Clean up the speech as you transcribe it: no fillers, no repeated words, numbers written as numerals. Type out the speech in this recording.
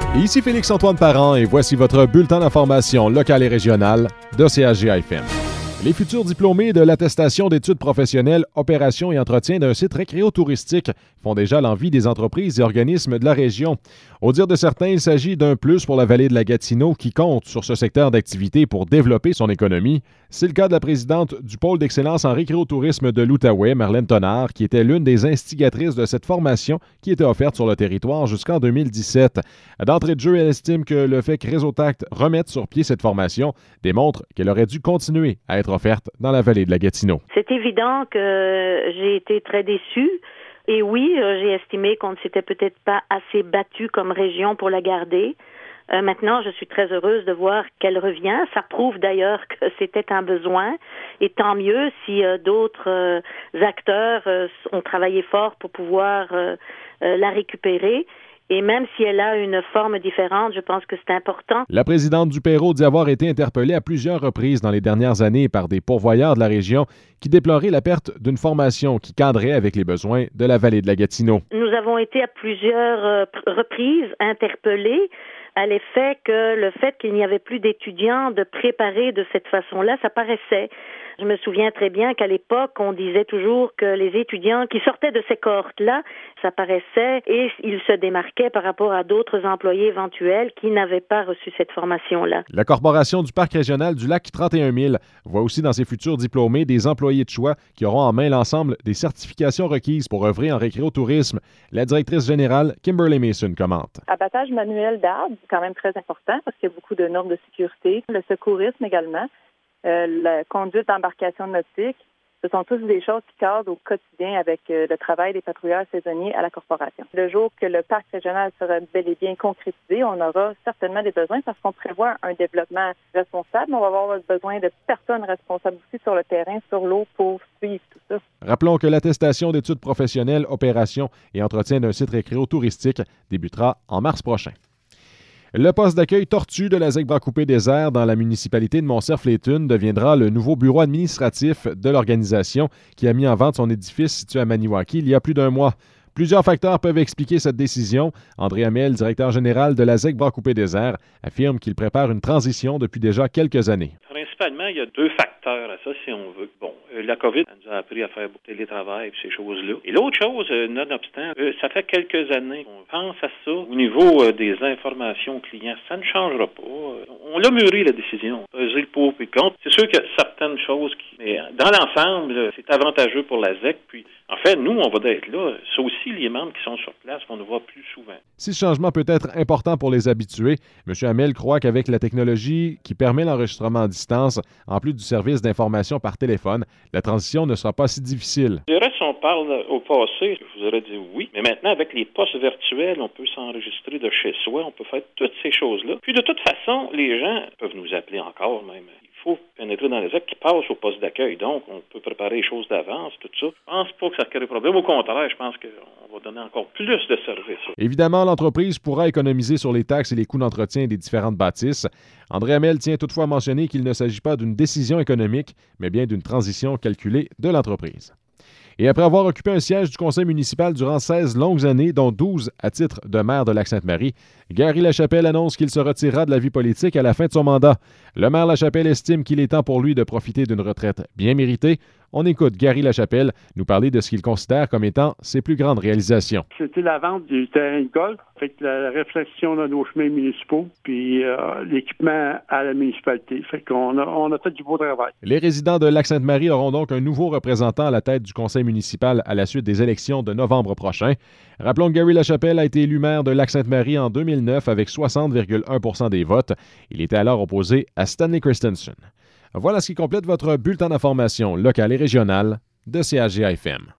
Et ici Félix-Antoine Parent et voici votre bulletin d'information locale et régionale de CHGA-FM. Les futurs diplômés de l'attestation d'études professionnelles, opérations et entretien d'un site récréotouristique font déjà l'envie des entreprises et organismes de la région. Au dire de certains, il s'agit d'un plus pour la vallée de la Gatineau qui compte sur ce secteur d'activité pour développer son économie. C'est le cas de la présidente du pôle d'excellence en récréotourisme de l'Outaouais, Marlène Tonard, qui était l'une des instigatrices de cette formation qui était offerte sur le territoire jusqu'en 2017. D'entrée de jeu, elle estime que le fait que Réseautact remette sur pied cette formation démontre qu'elle aurait dû continuer à être offerte dans la vallée de la Gatineau. C'est évident que j'ai été très déçue. Et oui, j'ai estimé qu'on ne s'était peut-être pas assez battu comme région pour la garder. Maintenant, je suis très heureuse de voir qu'elle revient. Ça prouve d'ailleurs que c'était un besoin. Et tant mieux si d'autres acteurs ont travaillé fort pour pouvoir la récupérer. Et même si elle a une forme différente, je pense que c'est important. La présidente du Perrot dit avoir été interpellée à plusieurs reprises dans les dernières années par des pourvoyeurs de la région qui déploraient la perte d'une formation qui cadrait avec les besoins de la vallée de la Gatineau. Nous avons été à plusieurs reprises interpellés à l'effet que le fait qu'il n'y avait plus d'étudiants de préparer de cette façon-là, ça paraissait. Je me souviens très bien qu'à l'époque, on disait toujours que les étudiants qui sortaient de ces cohortes-là, ça paraissait, et ils se démarquaient par rapport à d'autres employés éventuels qui n'avaient pas reçu cette formation-là. La Corporation du Parc régional du Lac 31 000 voit aussi dans ses futurs diplômés des employés de choix qui auront en main l'ensemble des certifications requises pour œuvrer en récréotourisme. La directrice générale, Kimberly Mason, commente. Abattage manuel d'arbres, c'est quand même très important parce qu'il y a beaucoup de normes de sécurité. Le secourisme également. La conduite d'embarcation nautique, ce sont tous des choses qui cadrent au quotidien avec le travail des patrouilleurs saisonniers à la corporation. Le jour que le parc régional sera bel et bien concrétisé, on aura certainement des besoins parce qu'on prévoit un développement responsable, mais on va avoir besoin de personnes responsables aussi sur le terrain, sur l'eau, pour suivre tout ça. Rappelons que l'attestation d'études professionnelles, opérations et entretien d'un site récréotouristique débutera en mars prochain. Le poste d'accueil Tortue de la ZEC-Bras-Coupé-Désert dans la municipalité de Montcerf-les-Tunes deviendra le nouveau bureau administratif de l'organisation qui a mis en vente son édifice situé à Maniwaki il y a plus d'un mois. Plusieurs facteurs peuvent expliquer cette décision. André Hamel, directeur général de la ZEC-Bras-Coupé-Désert, affirme qu'il prépare une transition depuis déjà quelques années. Principalement, il y a deux facteurs à ça, si on veut. Bon, la COVID nous a appris à faire beaucoup de télétravail et ces choses-là. Et l'autre chose, nonobstant, ça fait quelques années qu'on pense à ça. Au niveau des informations aux clients, ça ne changera pas. On l'a mûri, la décision. Peser le pour et le contre. C'est sûr qu'il y a certaines choses mais dans l'ensemble, c'est avantageux pour la ZEC. Puis, en fait, nous, on va être là. C'est aussi les membres qui sont sur place qu'on nous voit plus souvent. Si ce changement peut être important pour les habitués, M. Hamel croit qu'avec la technologie qui permet l'enregistrement à distance, en plus du service d'information par téléphone, la transition ne sera pas si difficile. Je dirais, si on parle au passé, je vous aurais dit oui. Mais maintenant, avec les postes virtuels, on peut s'enregistrer de chez soi, on peut faire toutes ces choses-là. Puis de toute façon, les gens peuvent nous appeler encore même. Il faut pénétrer dans les actes qui passent au poste d'accueil. Donc, on peut préparer les choses d'avance, tout ça. Je pense pas que ça crée problème. Au contraire, je pense qu'on va donner encore plus de services. Évidemment, l'entreprise pourra économiser sur les taxes et les coûts d'entretien des différentes bâtisses. André Hamel tient toutefois à mentionner qu'il ne s'agit pas d'une décision économique, mais bien d'une transition calculée de l'entreprise. Et après avoir occupé un siège du conseil municipal durant 16 longues années, dont 12 à titre de maire de Lac-Sainte-Marie, Gary Lachapelle annonce qu'il se retirera de la vie politique à la fin de son mandat. Le maire Lachapelle estime qu'il est temps pour lui de profiter d'une retraite bien méritée. On écoute Gary Lachapelle nous parler de ce qu'il considère comme étant ses plus grandes réalisations. C'était la vente du terrain de golf, avec la réflexion de nos chemins municipaux, puis l'équipement à la municipalité. Fait qu'on a fait du beau travail. Les résidents de Lac-Sainte-Marie auront donc un nouveau représentant à la tête du conseil municipal à la suite des élections de novembre prochain. Rappelons que Gary Lachapelle a été élu maire de Lac-Sainte-Marie en 2009 avec 60,1 % des votes. Il était alors opposé à Stanley Christensen. Voilà ce qui complète votre bulletin d'information locale et régionale de CHGA-FM.